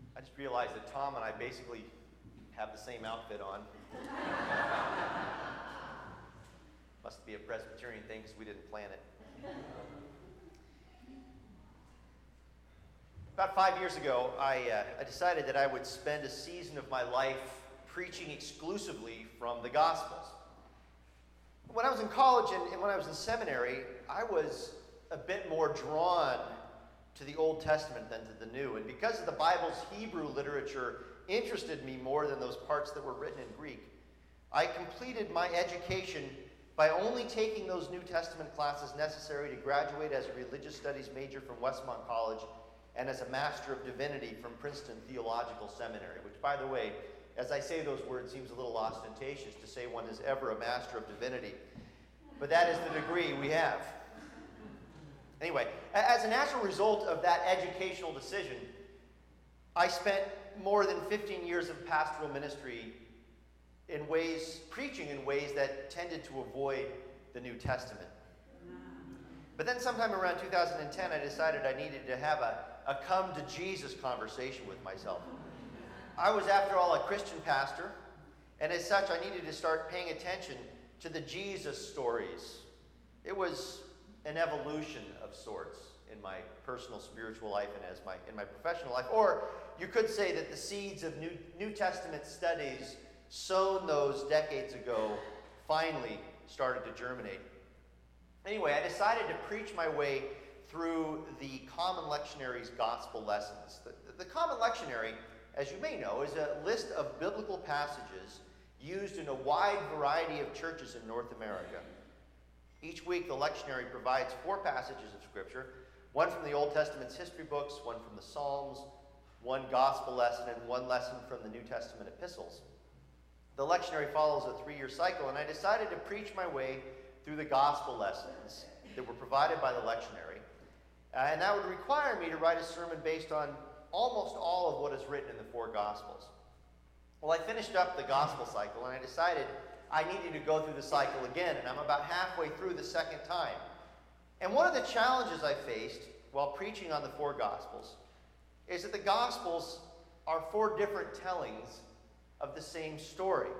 I just realized that Tom and I basically have the same outfit on. Must be a Presbyterian thing because we didn't plan it. About 5 years ago, I decided that I would spend a season of my life preaching exclusively from the Gospels. When I was in college and when I was in seminary, I was a bit more drawn to the Old Testament than to the New. And because of the Bible's Hebrew literature interested me more than those parts that were written in Greek, I completed my education by only taking those New Testament classes necessary to graduate as a religious studies major from Westmont College and as a Master of Divinity from Princeton Theological Seminary, which, by the way, as I say those words, seems a little ostentatious to say one is ever a Master of Divinity. But that is the degree we have. Anyway, as a natural result of that educational decision, I spent more than 15 years of pastoral ministry preaching in ways that tended to avoid the New Testament. But then sometime around 2010, I decided I needed to have a come to Jesus conversation with myself. I was, after all, a Christian pastor, and as such, I needed to start paying attention to the Jesus stories. It was an evolution of sorts in my personal spiritual life and in my professional life. Or you could say that the seeds of New Testament studies sown those decades ago finally started to germinate. Anyway, I decided to preach my way through the Common Lectionary's gospel lessons. The Common Lectionary, as you may know, is a list of biblical passages used in a wide variety of churches in North America. Each week, the lectionary provides 4 passages of Scripture, one from the Old Testament's history books, one from the Psalms, one gospel lesson, and one lesson from the New Testament epistles. The lectionary follows a 3-year cycle, and I decided to preach my way through the gospel lessons that were provided by the lectionary. And that would require me to write a sermon based on almost all of what is written in the 4 Gospels. Well, I finished up the gospel cycle, and I decided I needed to go through the cycle again, and I'm about halfway through the second time. And one of the challenges I faced while preaching on the 4 Gospels is that the Gospels are 4 different tellings of the same story.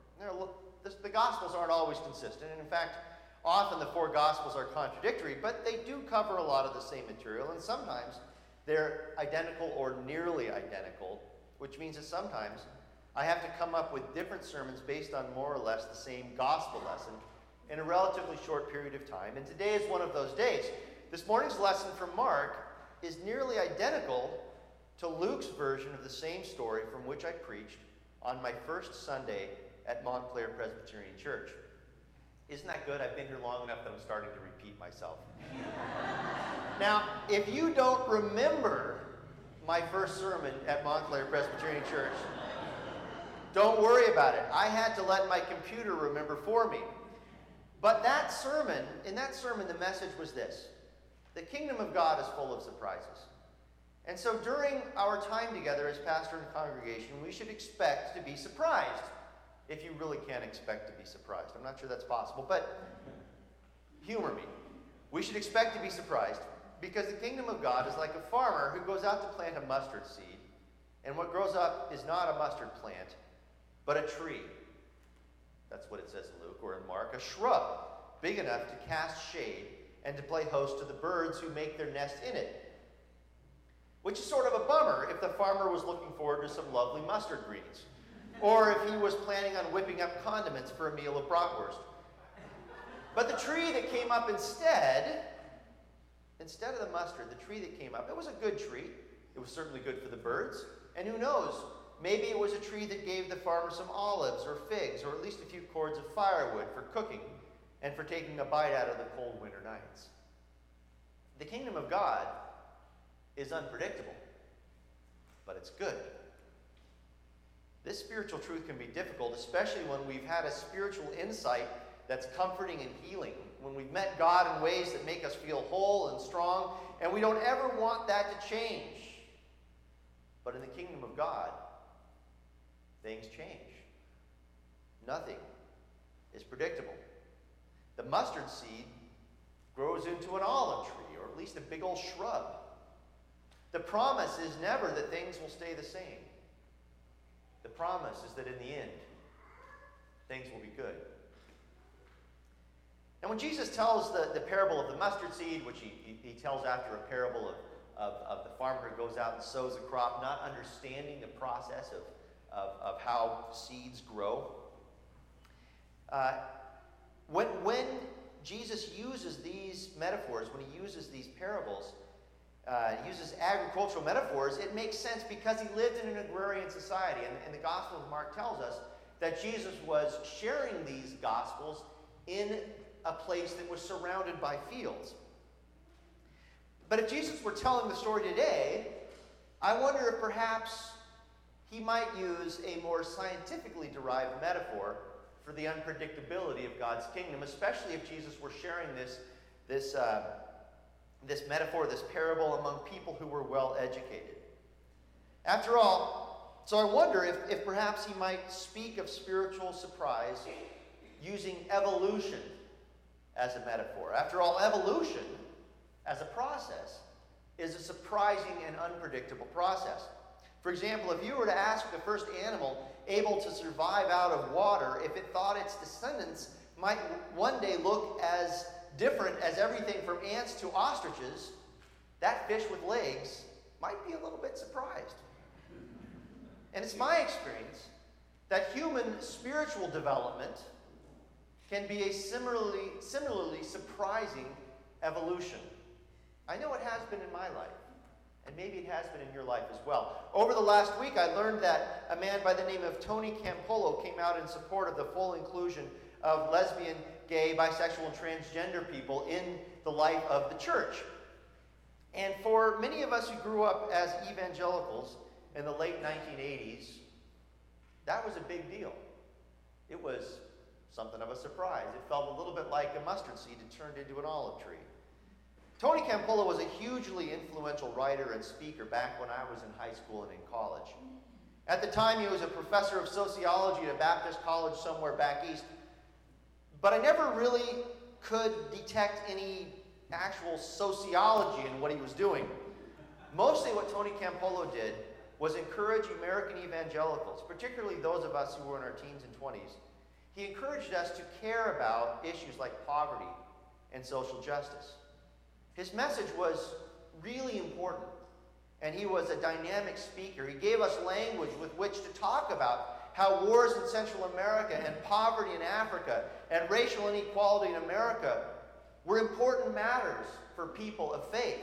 The Gospels aren't always consistent, and in fact, often the 4 Gospels are contradictory, but they do cover a lot of the same material, and sometimes they're identical or nearly identical, which means that sometimes I have to come up with different sermons based on more or less the same gospel lesson in a relatively short period of time, and today is one of those days. This morning's lesson from Mark is nearly identical to Luke's version of the same story from which I preached on my first Sunday at Montclair Presbyterian Church. Isn't that good? I've been here long enough that I'm starting to repeat myself. Now, if you don't remember my first sermon at Montclair Presbyterian Church, don't worry about it. I had to let my computer remember for me. But in that sermon, the message was this: the kingdom of God is full of surprises. And so during our time together as pastor and congregation, we should expect to be surprised. If you really can expect to be surprised. I'm not sure that's possible, but humor me. We should expect to be surprised because the kingdom of God is like a farmer who goes out to plant a mustard seed, and what grows up is not a mustard plant, but a tree. That's what it says in Luke or in Mark, a shrub big enough to cast shade and to play host to the birds who make their nest in it. Which is sort of a bummer if the farmer was looking forward to some lovely mustard greens, or if he was planning on whipping up condiments for a meal of bratwurst. But the tree that came up instead of the mustard, the tree that came up, it was a good tree. It was certainly good for the birds. And who knows, maybe it was a tree that gave the farmer some olives or figs, or at least a few cords of firewood for cooking and for taking a bite out of the cold winter nights. The kingdom of God is unpredictable, but it's good. This spiritual truth can be difficult, especially when we've had a spiritual insight that's comforting and healing, when we've met God in ways that make us feel whole and strong, and we don't ever want that to change. But in the kingdom of God, things change. Nothing is predictable. The mustard seed grows into an olive tree, or at least a big old shrub. The promise is never that things will stay the same. The promise is that in the end, things will be good. And when Jesus tells the parable of the mustard seed, which he tells after a parable of the farmer who goes out and sows a crop, not understanding the process of how seeds grow, when Jesus uses these metaphors, when he uses these parables, uses agricultural metaphors, it makes sense because he lived in an agrarian society. And the Gospel of Mark tells us that Jesus was sharing these Gospels in a place that was surrounded by fields. But if Jesus were telling the story today, I wonder if perhaps he might use a more scientifically derived metaphor for the unpredictability of God's kingdom, especially if Jesus were sharing this metaphor, this parable among people who were well educated. After all, so I wonder if perhaps he might speak of spiritual surprise using evolution as a metaphor. After all, evolution as a process is a surprising and unpredictable process. For example, if you were to ask the first animal able to survive out of water if it thought its descendants might one day look as different as everything from ants to ostriches, that fish with legs might be a little bit surprised. And it's my experience that human spiritual development can be a similarly surprising evolution. I know it has been in my life, and maybe it has been in your life as well. Over the last week, I learned that a man by the name of Tony Campolo came out in support of the full inclusion of lesbian, gay, bisexual, and transgender people in the life of the church. And for many of us who grew up as evangelicals in the late 1980s, that was a big deal. It was something of a surprise. It felt a little bit like a mustard seed that turned into an olive tree. Tony Campolo was a hugely influential writer and speaker back when I was in high school and in college. At the time, he was a professor of sociology at a Baptist college somewhere back east. But I never really could detect any actual sociology in what he was doing. Mostly what Tony Campolo did was encourage American evangelicals, particularly those of us who were in our teens and 20s. He encouraged us to care about issues like poverty and social justice. His message was really important, and he was a dynamic speaker. He gave us language with which to talk about how wars in Central America and poverty in Africa and racial inequality in America were important matters for people of faith.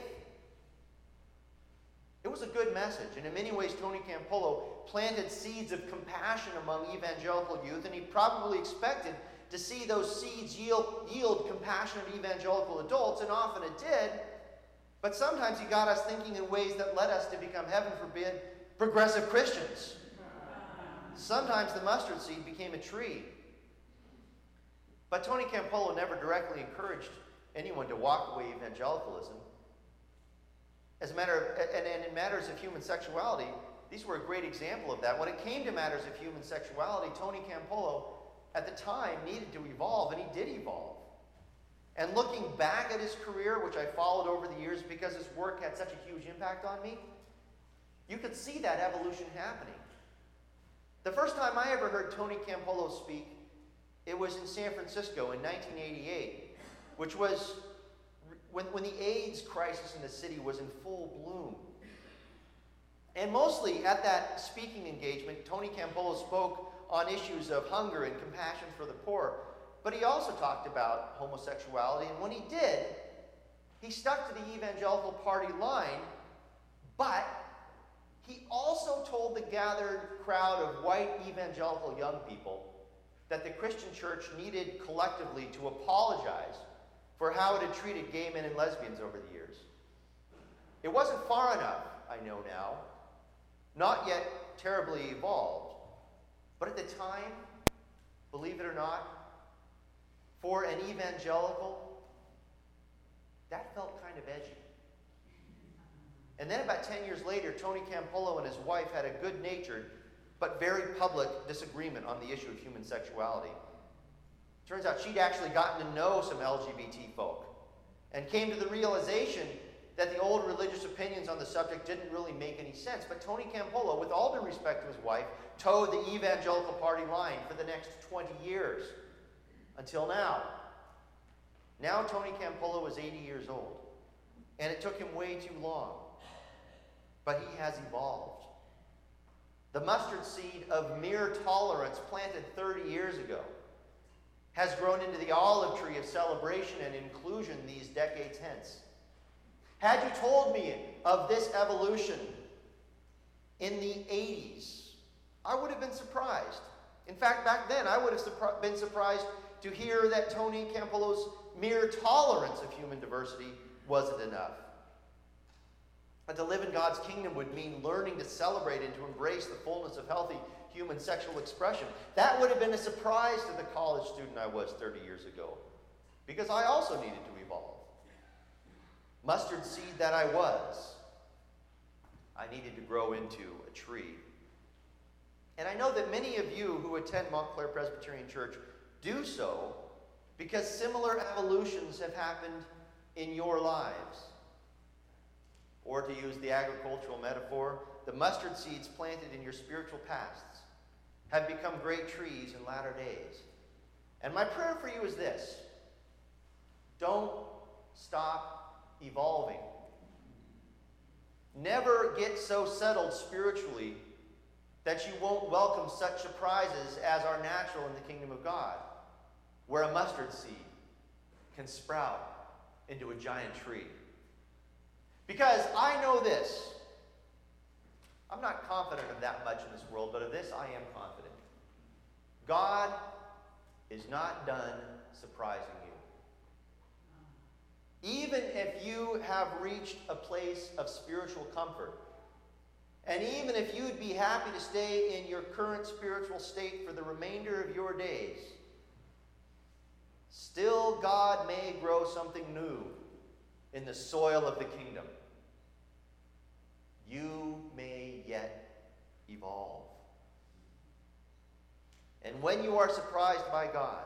It was a good message, and in many ways Tony Campolo planted seeds of compassion among evangelical youth, and he probably expected to see those seeds yield compassionate evangelical adults, and often it did. But sometimes he got us thinking in ways that led us to become, heaven forbid, progressive Christians. Sometimes the mustard seed became a tree. But Tony Campolo never directly encouraged anyone to walk away evangelicalism. As a matter of, and in matters of human sexuality, these were a great example of that. When it came to matters of human sexuality, Tony Campolo at the time needed to evolve, and he did evolve. And looking back at his career, which I followed over the years because his work had such a huge impact on me, you could see that evolution happening. The first time I ever heard Tony Campolo speak, it was in San Francisco in 1988, which was when the AIDS crisis in the city was in full bloom. And mostly at that speaking engagement, Tony Campolo spoke on issues of hunger and compassion for the poor, but he also talked about homosexuality, and when he did, he stuck to the evangelical party line, but he also told the gathered crowd of white evangelical young people that the Christian church needed collectively to apologize for how it had treated gay men and lesbians over the years. It wasn't far enough, I know now, not yet terribly evolved, but at the time, believe it or not, for an evangelical, that felt kind of edgy. And then about 10 years later, Tony Campolo and his wife had a good-natured but very public disagreement on the issue of human sexuality. Turns out she'd actually gotten to know some LGBT folk and came to the realization that the old religious opinions on the subject didn't really make any sense. But Tony Campolo, with all due respect to his wife, towed the evangelical party line for the next 20 years, until now. Now Tony Campolo is 80 years old, and it took him way too long. But he has evolved. The mustard seed of mere tolerance planted 30 years ago has grown into the olive tree of celebration and inclusion these decades hence. Had you told me of this evolution in the 80s, I would have been surprised. In fact, back then, I would have been surprised to hear that Tony Campolo's mere tolerance of human diversity wasn't enough. But to live in God's kingdom would mean learning to celebrate and to embrace the fullness of healthy human sexual expression. That would have been a surprise to the college student I was 30 years ago, because I also needed to evolve. Mustard seed that I was, I needed to grow into a tree. And I know that many of you who attend Montclair Presbyterian Church do so because similar evolutions have happened in your lives. Or to use the agricultural metaphor, the mustard seeds planted in your spiritual pasts have become great trees in latter days. And my prayer for you is this: don't stop evolving. Never get so settled spiritually that you won't welcome such surprises as are natural in the kingdom of God, where a mustard seed can sprout into a giant tree. Because I know this. I'm not confident of that much in this world, but of this I am confident. God is not done surprising you. Even if you have reached a place of spiritual comfort, and even if you'd be happy to stay in your current spiritual state for the remainder of your days, still God may grow something new in the soil of the kingdom. You may yet evolve. And when you are surprised by God,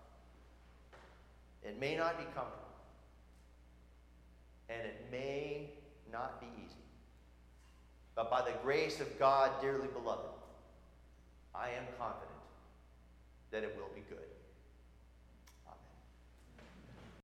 it may not be comfortable. And it may not be easy. But by the grace of God, dearly beloved, I am confident that it will be good.